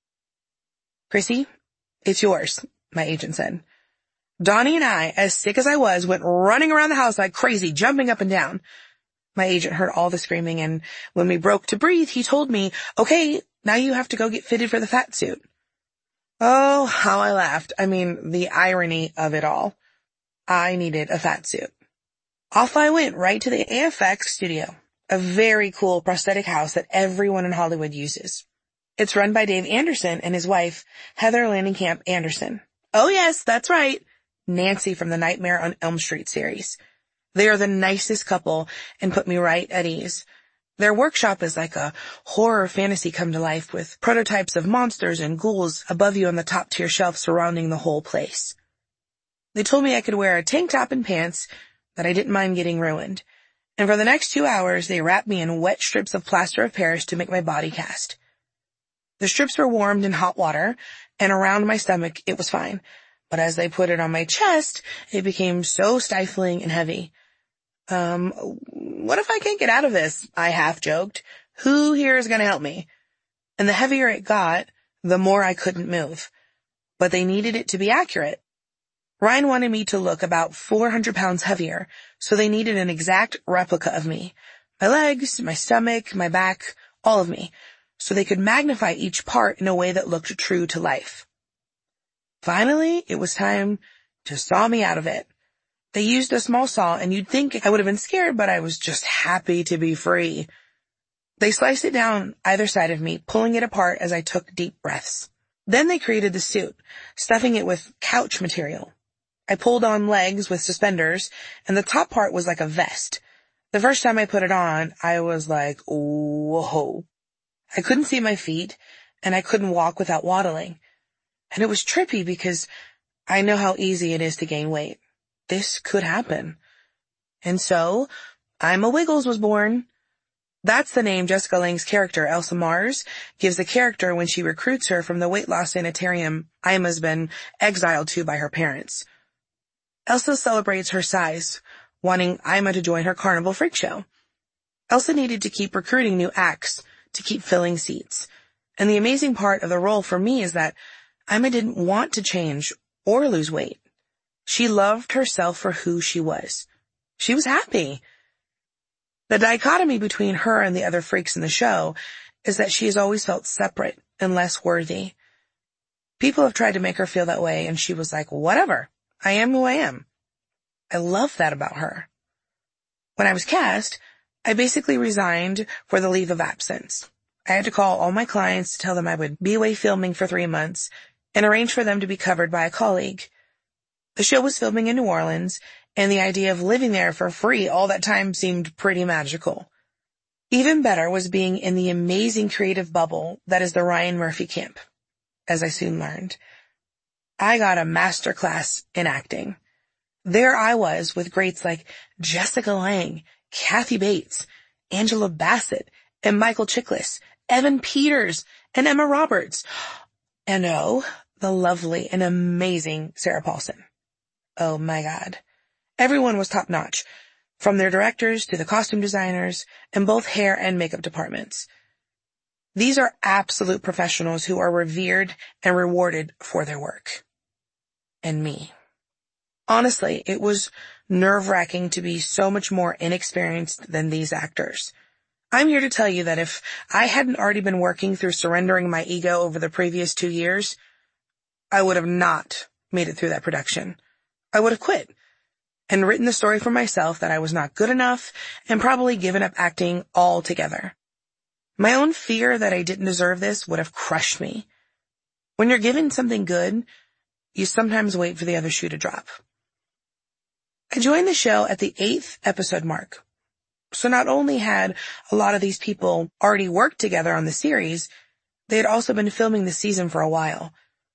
"Chrissy, it's yours," my agent said. Donnie and I, as sick as I was, went running around the house like crazy, jumping up and down. My agent heard all the screaming, and when we broke to breathe, he told me, okay, now you have to go get fitted for the fat suit. Oh, how I laughed. I mean, the irony of it all. I needed a fat suit. Off I went right to the AFX studio, a very cool prosthetic house that everyone in Hollywood uses. It's run by Dave Anderson and his wife, Heather Langenkamp Anderson. Oh yes, that's right. Nancy from the Nightmare on Elm Street series. They are the nicest couple and put me right at ease. Their workshop is like a horror fantasy come to life with prototypes of monsters and ghouls above you on the top tier shelf surrounding the whole place. They told me I could wear a tank top and pants, that I didn't mind getting ruined. And for the next 2 hours, they wrapped me in wet strips of plaster of Paris to make my body cast. The strips were warmed in hot water, and around my stomach it was fine. But as they put it on my chest, it became so stifling and heavy. What if I can't get out of this? I half joked. Who here is going to help me? And the heavier it got, the more I couldn't move. But they needed it to be accurate. Ryan wanted me to look about 400 pounds heavier, so they needed an exact replica of me. My legs, my stomach, my back, all of me, so they could magnify each part in a way that looked true to life. Finally, it was time to saw me out of it. They used a small saw, and you'd think I would have been scared, but I was just happy to be free. They sliced it down either side of me, pulling it apart as I took deep breaths. Then they created the suit, stuffing it with couch material. I pulled on legs with suspenders, and the top part was like a vest. The first time I put it on, I was like, whoa. I couldn't see my feet, and I couldn't walk without waddling. And it was trippy because I know how easy it is to gain weight. This could happen. And so, I'm a Wiggles was born. That's the name Jessica Lange's character, Elsa Mars, gives the character when she recruits her from the weight loss sanitarium Ima's been exiled to by her parents. Elsa celebrates her size, wanting Ima to join her carnival freak show. Elsa needed to keep recruiting new acts to keep filling seats. And the amazing part of the role for me is that Ima didn't want to change or lose weight. She loved herself for who she was. She was happy. The dichotomy between her and the other freaks in the show is that she has always felt separate and less worthy. People have tried to make her feel that way, and she was like, whatever, I am who I am. I love that about her. When I was cast, I basically resigned for the leave of absence. I had to call all my clients to tell them I would be away filming for 3 months and arrange for them to be covered by a colleague. The show was filming in New Orleans, and the idea of living there for free all that time seemed pretty magical. Even better was being in the amazing creative bubble that is the Ryan Murphy camp, as I soon learned. I got a master class in acting. There I was with greats like Jessica Lange, Kathy Bates, Angela Bassett, and Michael Chiklis, Evan Peters, and Emma Roberts. And oh, the lovely and amazing Sarah Paulson. Oh my God. Everyone was top notch, from their directors to the costume designers in both hair and makeup departments. These are absolute professionals who are revered and rewarded for their work. And me. Honestly, it was nerve-wracking to be so much more inexperienced than these actors. I'm here to tell you that if I hadn't already been working through surrendering my ego over the previous 2 years, I would have not made it through that production. I would have quit and written the story for myself that I was not good enough and probably given up acting altogether. My own fear that I didn't deserve this would have crushed me. When you're given something good, you sometimes wait for the other shoe to drop. I joined the show at the 8th episode mark. So not only had a lot of these people already worked together on the series, they had also been filming the season for a while.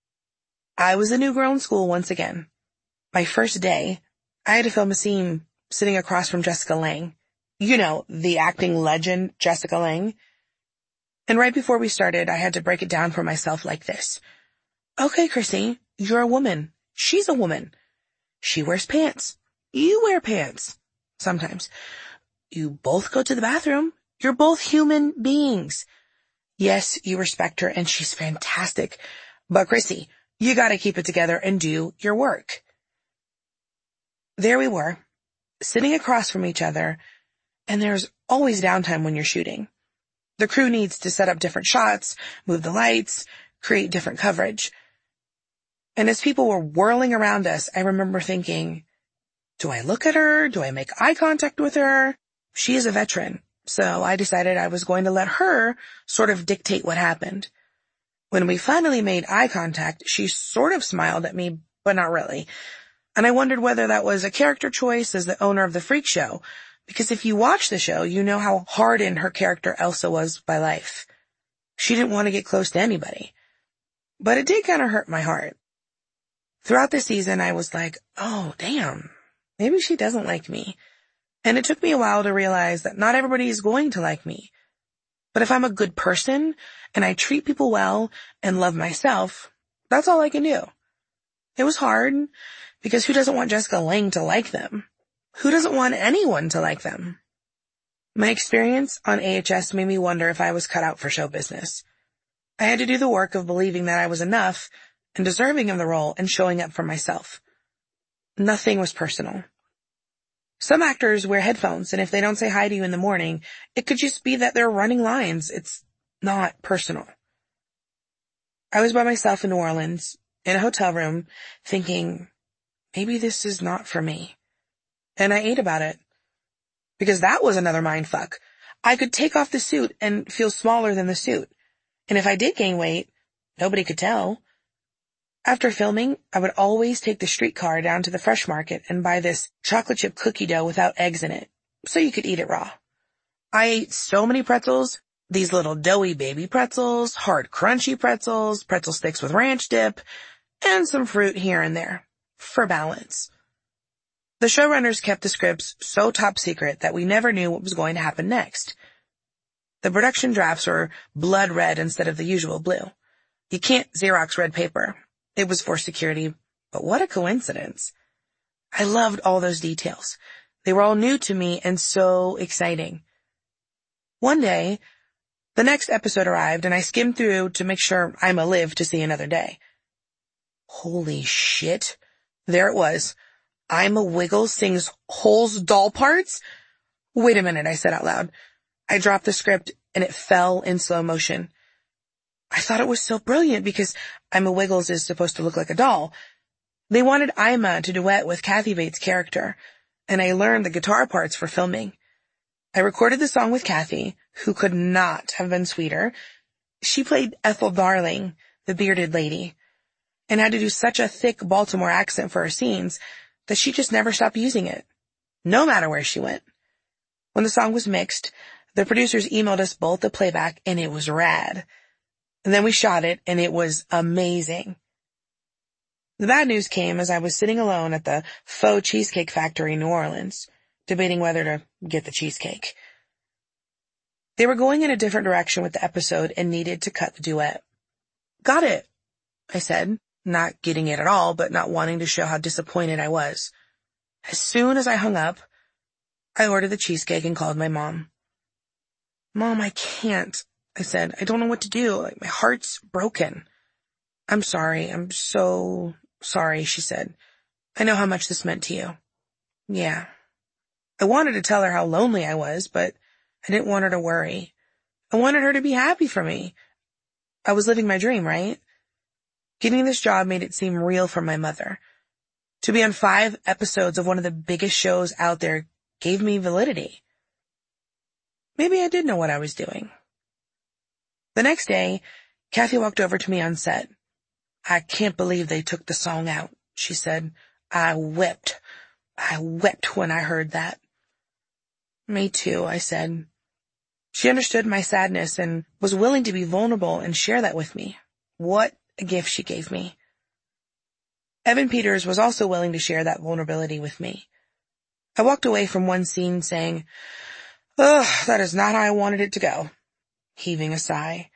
I was a new girl in school once again. My first day, I had to film a scene sitting across from Jessica Lange. You know, the acting legend Jessica Lange. And right before we started, I had to break it down for myself like this. Okay, Chrissy, you're a woman. She's a woman. She wears pants. You wear pants. Sometimes. You both go to the bathroom. You're both human beings. Yes, you respect her and she's fantastic. But Chrissy, you gotta keep it together and do your work. There we were, sitting across from each other, And there's always downtime when you're shooting. The crew needs to set up different shots, move the lights, create different coverage. And as people were whirling around us, I remember thinking, do I look at her? Do I make eye contact with her? She is a veteran, so I decided I was going to let her sort of dictate what happened. When we finally made eye contact, she sort of smiled at me, but not really. And I wondered whether that was a character choice as the owner of the freak show, because if you watch the show, you know how hardened her character Elsa was by life. She didn't want to get close to anybody. But it did kind of hurt my heart. Throughout the season, I was like, oh, damn, maybe she doesn't like me. And it took me a while to realize that not everybody is going to like me. But if I'm a good person and I treat people well and love myself, that's all I can do. It was hard because who doesn't want Jessica Lange to like them? Who doesn't want anyone to like them? My experience on AHS made me wonder if I was cut out for show business. I had to do the work of believing that I was enough and deserving of the role and showing up for myself. Nothing was personal. Some actors wear headphones, and if they don't say hi to you in the morning, it could just be that they're running lines. It's not personal. I was by myself in New Orleans, in a hotel room, thinking, maybe this is not for me. And I ate about it. Because that was another mindfuck. I could take off the suit and feel smaller than the suit. And if I did gain weight, nobody could tell. After filming, I would always take the streetcar down to the Fresh Market and buy this chocolate chip cookie dough without eggs in it, so you could eat it raw. I ate so many pretzels, these little doughy baby pretzels, hard crunchy pretzels, pretzel sticks with ranch dip, and some fruit here and there, for balance. The showrunners kept the scripts so top secret that we never knew what was going to happen next. The production drafts were blood red instead of the usual blue. You can't Xerox red paper. It was for security, but what a coincidence. I loved all those details. They were all new to me and so exciting. One day, the next episode arrived and I skimmed through to make sure I'm alive to see another day. Holy shit. There it was. Ima Wiggles sings Hole's doll parts? Wait a minute, I said out loud. I dropped the script and it fell in slow motion. I thought it was so brilliant because Ima Wiggles is supposed to look like a doll. They wanted Ima to duet with Kathy Bates' character, and I learned the guitar parts for filming. I recorded the song with Kathy, who could not have been sweeter. She played Ethel Darling, the bearded lady, and had to do such a thick Baltimore accent for her scenes that she just never stopped using it, no matter where she went. When the song was mixed, the producers emailed us both the playback, and it was rad. And then we shot it, and it was amazing. The bad news came as I was sitting alone at the Faux Cheesecake Factory in New Orleans, debating whether to get the cheesecake. They were going in a different direction with the episode and needed to cut the duet. Got it, I said, not getting it at all, but not wanting to show how disappointed I was. As soon as I hung up, I ordered the cheesecake and called my mom. Mom, I can't. I said, I don't know what to do. My heart's broken. I'm sorry. I'm so sorry, she said. I know how much this meant to you. Yeah. I wanted to tell her how lonely I was, but I didn't want her to worry. I wanted her to be happy for me. I was living my dream, right? Getting this job made it seem real for my mother. To be on 5 episodes of one of the biggest shows out there gave me validity. Maybe I did know what I was doing. The next day, Kathy walked over to me on set. I can't believe they took the song out, she said. I wept. I wept when I heard that. Me too, I said. She understood my sadness and was willing to be vulnerable and share that with me. What a gift she gave me. Evan Peters was also willing to share that vulnerability with me. I walked away from one scene saying, "Ugh, that is not how I wanted it to go," heaving a sigh.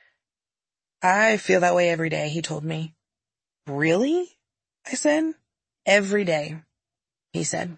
I feel that way every day, he told me. Really? I said. Every day, he said.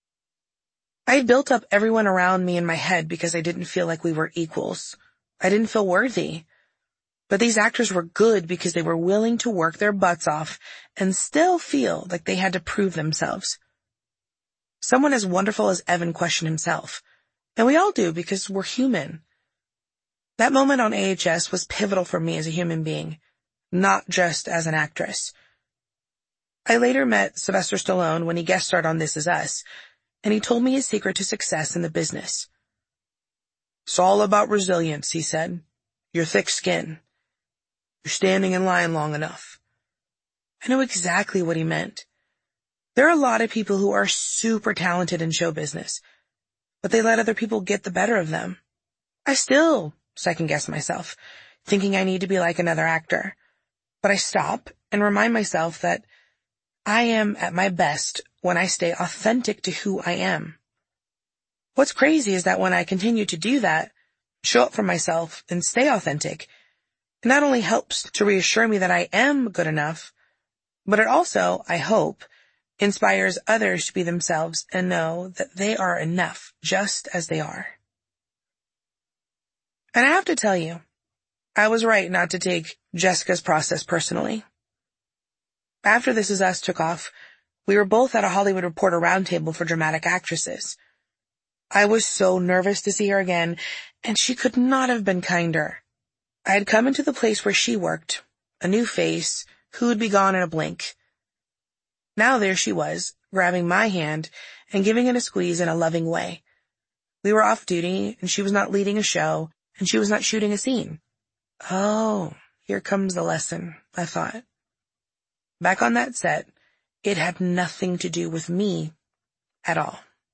I had built up everyone around me in my head because I didn't feel like we were equals. I didn't feel worthy. But these actors were good because they were willing to work their butts off and still feel like they had to prove themselves. Someone as wonderful as Evan questioned himself. And we all do because we're human. That moment on AHS was pivotal for me as a human being, not just as an actress. I later met Sylvester Stallone when he guest starred on This Is Us, and he told me his secret to success in the business. "It's all about resilience," he said. "Your thick skin. You're standing in line long enough." I know exactly what he meant. There are a lot of people who are super talented in show business, but they let other people get the better of them. I still second-guess myself, thinking I need to be like another actor. But I stop and remind myself that I am at my best when I stay authentic to who I am. What's crazy is that when I continue to do that, show up for myself and stay authentic, it not only helps to reassure me that I am good enough, but it also, I hope, inspires others to be themselves and know that they are enough just as they are. And I have to tell you, I was right not to take Jessica's process personally. After This Is Us took off, we were both at a Hollywood Reporter roundtable for dramatic actresses. I was so nervous to see her again, and she could not have been kinder. I had come into the place where she worked, a new face, who would be gone in a blink. Now there she was, grabbing my hand and giving it a squeeze in a loving way. We were off duty, and she was not leading a show, and she was not shooting a scene. Oh, here comes the lesson, I thought. Back on that set, it had nothing to do with me at all.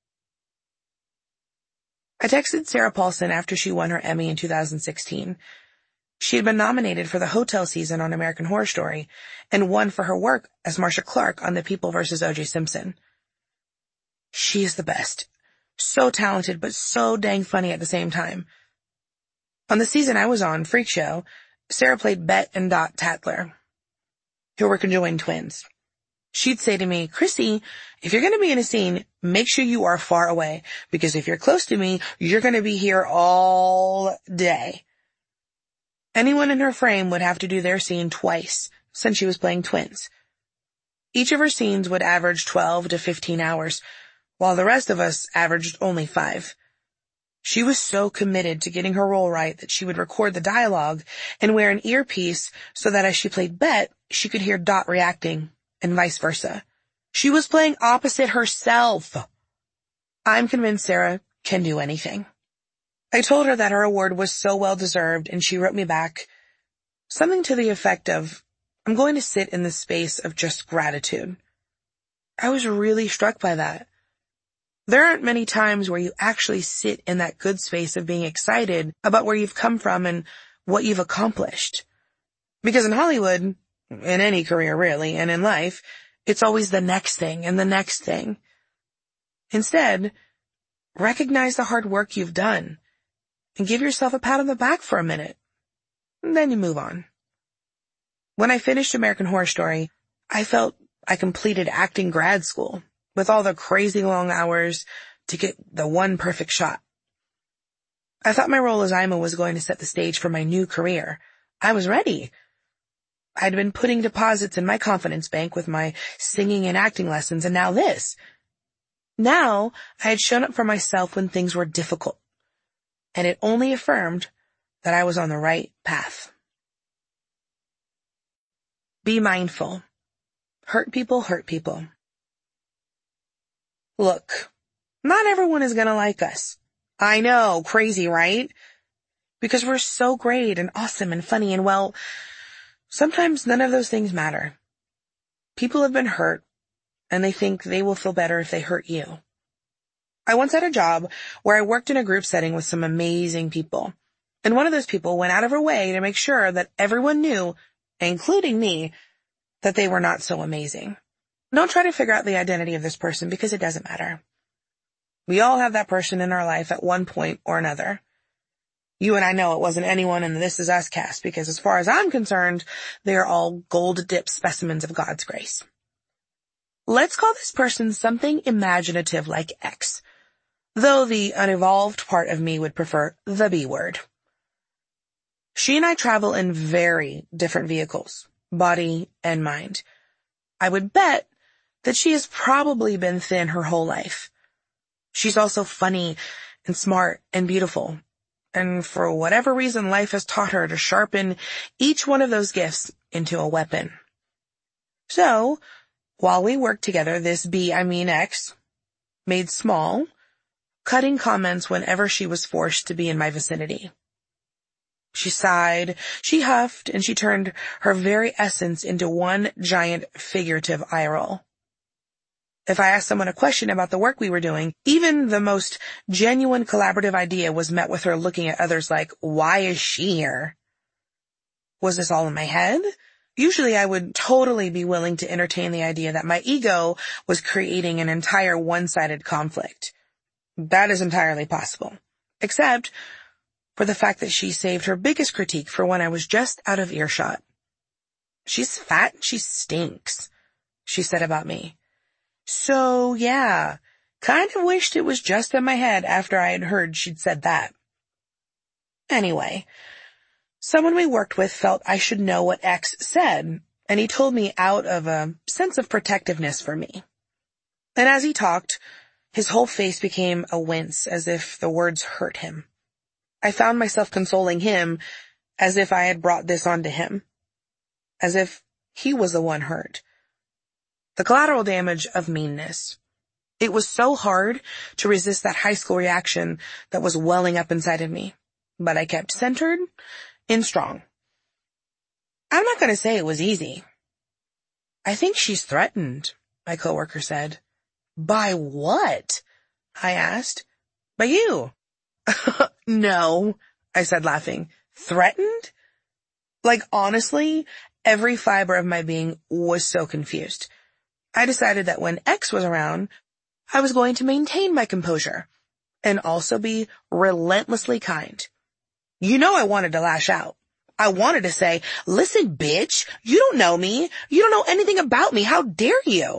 I texted Sarah Paulson after she won her Emmy in 2016. She had been nominated for the hotel season on American Horror Story and won for her work as Marcia Clark on The People vs. O.J. Simpson. She is the best. So talented, but so dang funny at the same time. On the season I was on, Freak Show, Sarah played Bet and Dot Tatler, who were conjoined twins. She'd say to me, "Chrissy, if you're going to be in a scene, make sure you are far away, because if you're close to me, you're going to be here all day." Anyone in her frame would have to do their scene twice, since she was playing twins. Each of her scenes would average 12 to 15 hours, while the rest of us averaged only 5. She was so committed to getting her role right that she would record the dialogue and wear an earpiece so that as she played Bet, she could hear Dot reacting, and vice versa. She was playing opposite herself. I'm convinced Sarah can do anything. I told her that her award was so well deserved, and she wrote me back something to the effect of, "I'm going to sit in the space of just gratitude." I was really struck by that. There aren't many times where you actually sit in that good space of being excited about where you've come from and what you've accomplished. Because in Hollywood, in any career really, and in life, it's always the next thing and the next thing. Instead, recognize the hard work you've done and give yourself a pat on the back for a minute. And then you move on. When I finished American Horror Story, I felt I completed acting grad school with all the crazy long hours to get the one perfect shot. I thought my role as Ima was going to set the stage for my new career. I was ready. I'd been putting deposits in my confidence bank with my singing and acting lessons, and now this. Now I had shown up for myself when things were difficult, and it only affirmed that I was on the right path. Be mindful. Hurt people hurt people. Look, not everyone is going to like us. I know, crazy, right? Because we're so great and awesome and funny, and well, sometimes none of those things matter. People have been hurt, and they think they will feel better if they hurt you. I once had a job where I worked in a group setting with some amazing people, and one of those people went out of her way to make sure that everyone knew, including me, that they were not so amazing. Don't try to figure out the identity of this person because it doesn't matter. We all have that person in our life at one point or another. You and I know it wasn't anyone in the This Is Us cast because as far as I'm concerned, they are all gold-dipped specimens of God's grace. Let's call this person something imaginative like X, though the unevolved part of me would prefer the B word. She and I travel in very different vehicles, body and mind. I would bet that she has probably been thin her whole life. She's also funny and smart and beautiful. And for whatever reason, life has taught her to sharpen each one of those gifts into a weapon. So, while we worked together, this X, made small, cutting comments whenever she was forced to be in my vicinity. She sighed, she huffed, and she turned her very essence into one giant figurative eye roll. If I asked someone a question about the work we were doing, even the most genuine collaborative idea was met with her looking at others like, why is she here? Was this all in my head? Usually I would totally be willing to entertain the idea that my ego was creating an entire one-sided conflict. That is entirely possible. Except for the fact that she saved her biggest critique for when I was just out of earshot. She's fat and she stinks, she said about me. So yeah, kind of wished it was just in my head after I had heard she'd said that. Anyway, someone we worked with felt I should know what X said, and he told me out of a sense of protectiveness for me. And as he talked, his whole face became a wince as if the words hurt him. I found myself consoling him as if I had brought this onto him, as if he was the one hurt. The collateral damage of meanness. It was so hard to resist that high school reaction that was welling up inside of me, but I kept centered and strong. I'm not going to say it was easy. I think she's threatened, my coworker said. By what? I asked. By you. No, I said laughing. Threatened? Like honestly, every fiber of my being was so confused. I decided that when X was around, I was going to maintain my composure and also be relentlessly kind. You know I wanted to lash out. I wanted to say, listen, bitch, you don't know me. You don't know anything about me. How dare you?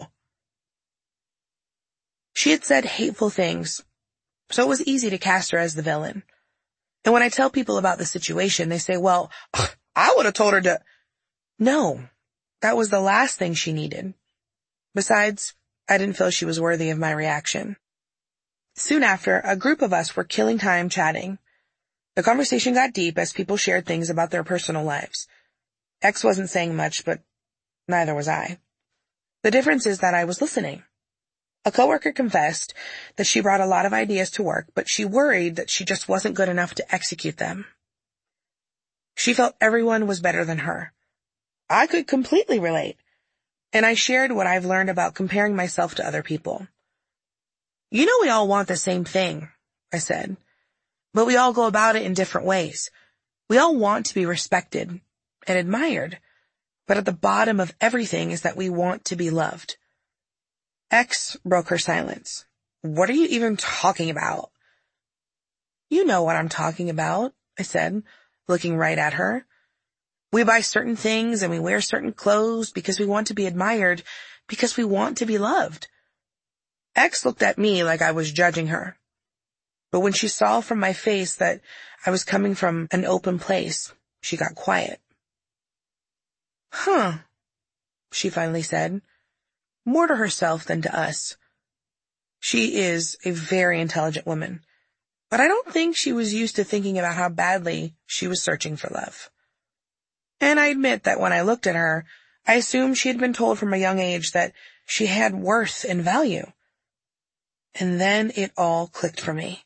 She had said hateful things, so it was easy to cast her as the villain. And when I tell people about the situation, they say, well, I would have told her to... No, that was the last thing she needed. Besides, I didn't feel she was worthy of my reaction. Soon after, a group of us were killing time chatting. The conversation got deep as people shared things about their personal lives. X wasn't saying much, but neither was I. The difference is that I was listening. A coworker confessed that she brought a lot of ideas to work, but she worried that she just wasn't good enough to execute them. She felt everyone was better than her. I could completely relate. And I shared what I've learned about comparing myself to other people. You know we all want the same thing, I said, but we all go about it in different ways. We all want to be respected and admired, but at the bottom of everything is that we want to be loved. X broke her silence. What are you even talking about? You know what I'm talking about, I said, looking right at her. We buy certain things and we wear certain clothes because we want to be admired, because we want to be loved. X looked at me like I was judging her. But when she saw from my face that I was coming from an open place, she got quiet. Huh, she finally said, more to herself than to us. She is a very intelligent woman, but I don't think she was used to thinking about how badly she was searching for love. And I admit that when I looked at her, I assumed she had been told from a young age that she had worth and value. And then it all clicked for me.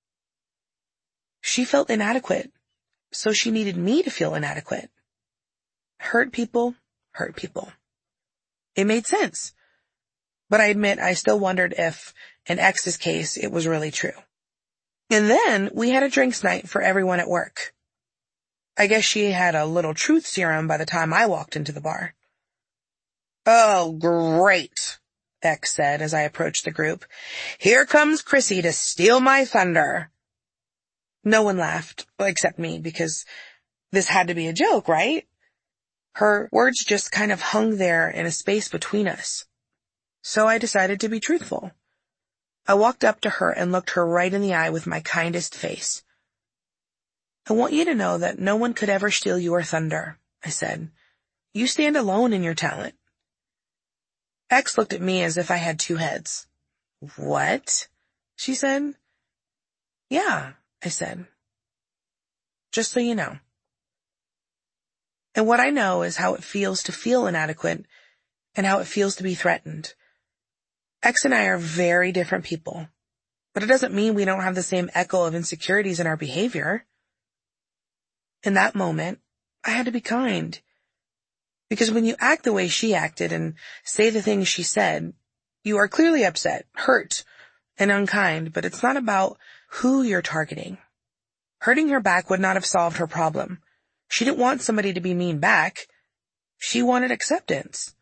She felt inadequate, so she needed me to feel inadequate. Hurt people hurt people. It made sense. But I admit I still wondered if, in X's case, it was really true. And then we had a drinks night for everyone at work. I guess she had a little truth serum by the time I walked into the bar. Oh, great, X said as I approached the group. Here comes Chrissy to steal my thunder. No one laughed, except me, because this had to be a joke, right? Her words just kind of hung there in a space between us. So I decided to be truthful. I walked up to her and looked her right in the eye with my kindest face. I want you to know that no one could ever steal your thunder, I said. You stand alone in your talent. X looked at me as if I had two heads. What? She said. Yeah, I said. Just so you know. And what I know is how it feels to feel inadequate and how it feels to be threatened. X and I are very different people, but it doesn't mean we don't have the same echo of insecurities in our behavior. In that moment, I had to be kind. Because when you act the way she acted and say the things she said, you are clearly upset, hurt, and unkind, but it's not about who you're targeting. Hurting her back would not have solved her problem. She didn't want somebody to be mean back. She wanted acceptance.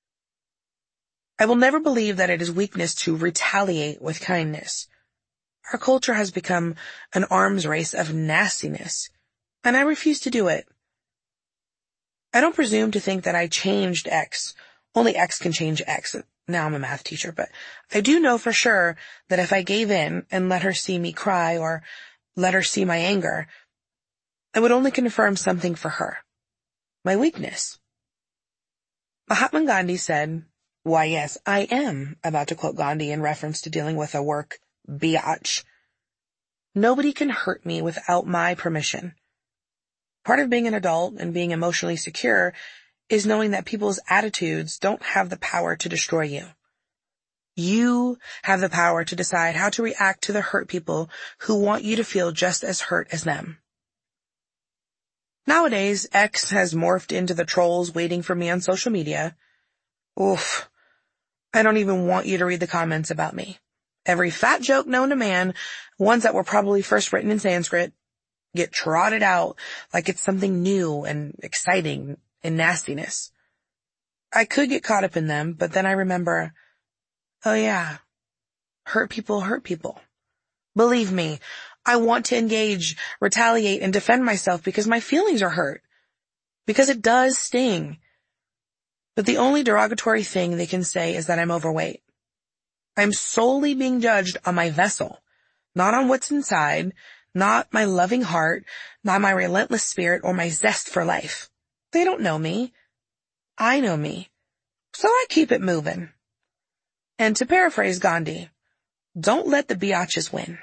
I will never believe that it is weakness to retaliate with kindness. Our culture has become an arms race of nastiness, and I refuse to do it. I don't presume to think that I changed X. Only X can change X. Now I'm a math teacher, but I do know for sure that if I gave in and let her see me cry or let her see my anger, I would only confirm something for her. My weakness. Mahatma Gandhi said, "Why, yes, I am about to quote Gandhi in reference to dealing with a work biatch. Nobody can hurt me without my permission." Part of being an adult and being emotionally secure is knowing that people's attitudes don't have the power to destroy you. You have the power to decide how to react to the hurt people who want you to feel just as hurt as them. Nowadays, X has morphed into the trolls waiting for me on social media. Oof. I don't even want you to read the comments about me. Every fat joke known to man, ones that were probably first written in Sanskrit, get trotted out like it's something new and exciting and nastiness. I could get caught up in them, but then I remember, oh yeah, hurt people hurt people. Believe me, I want to engage, retaliate, and defend myself because my feelings are hurt. Because it does sting. But the only derogatory thing they can say is that I'm overweight. I'm solely being judged on my vessel, not on what's inside, not my loving heart, not my relentless spirit, or my zest for life. They don't know me. I know me. So I keep it moving. And to paraphrase Gandhi, don't let the biatches win.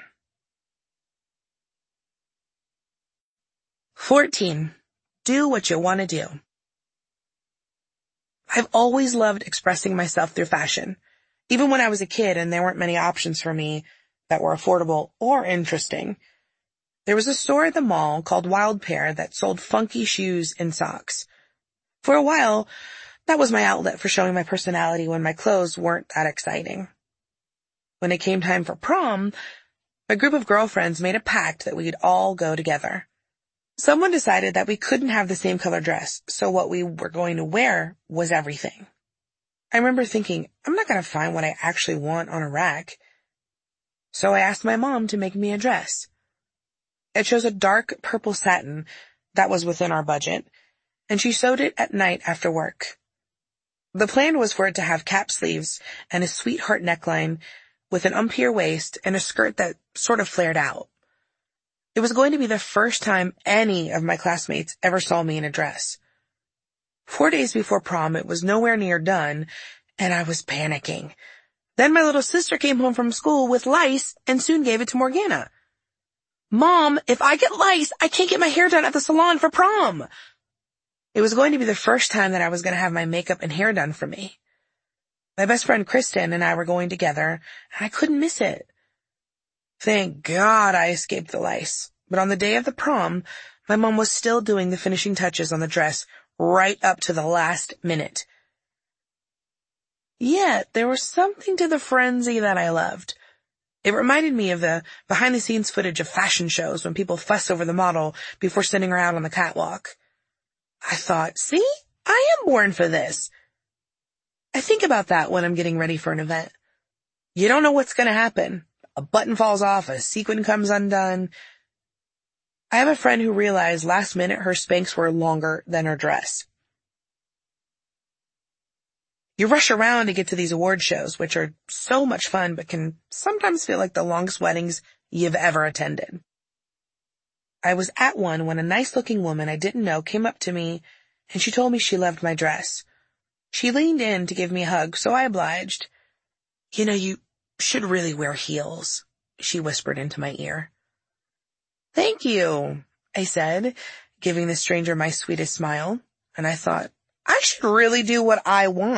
14. Do what you want to do. I've always loved expressing myself through fashion, even when I was a kid and there weren't many options for me that were affordable or interesting. There was a store at the mall called Wild Pair that sold funky shoes and socks. For a while, that was my outlet for showing my personality when my clothes weren't that exciting. When it came time for prom, my group of girlfriends made a pact that we'd all go together. Someone decided that we couldn't have the same color dress, so what we were going to wear was everything. I remember thinking, I'm not going to find what I actually want on a rack. So I asked my mom to make me a dress. It chose a dark purple satin that was within our budget, and she sewed it at night after work. The plan was for it to have cap sleeves and a sweetheart neckline with an umpire waist and a skirt that sort of flared out. It was going to be the first time any of my classmates ever saw me in a dress. 4 days before prom, it was nowhere near done, and I was panicking. Then my little sister came home from school with lice and soon gave it to Morgana. Mom, if I get lice, I can't get my hair done at the salon for prom. It was going to be the first time that I was going to have my makeup and hair done for me. My best friend Kristen and I were going together, and I couldn't miss it. Thank God I escaped the lice. But on the day of the prom, my mom was still doing the finishing touches on the dress right up to the last minute. Yet there was something to the frenzy that I loved. It reminded me of the behind-the-scenes footage of fashion shows when people fuss over the model before sending her out on the catwalk. I thought, see, I am born for this. I think about that when I'm getting ready for an event. You don't know what's going to happen. A button falls off, a sequin comes undone. I have a friend who realized last minute her Spanx were longer than her dress. You rush around to get to these award shows, which are so much fun, but can sometimes feel like the longest weddings you've ever attended. I was at one when a nice-looking woman I didn't know came up to me, and she told me she loved my dress. She leaned in to give me a hug, so I obliged. You know, you should really wear heels, she whispered into my ear. Thank you, I said, giving the stranger my sweetest smile. And I thought, I should really do what I want.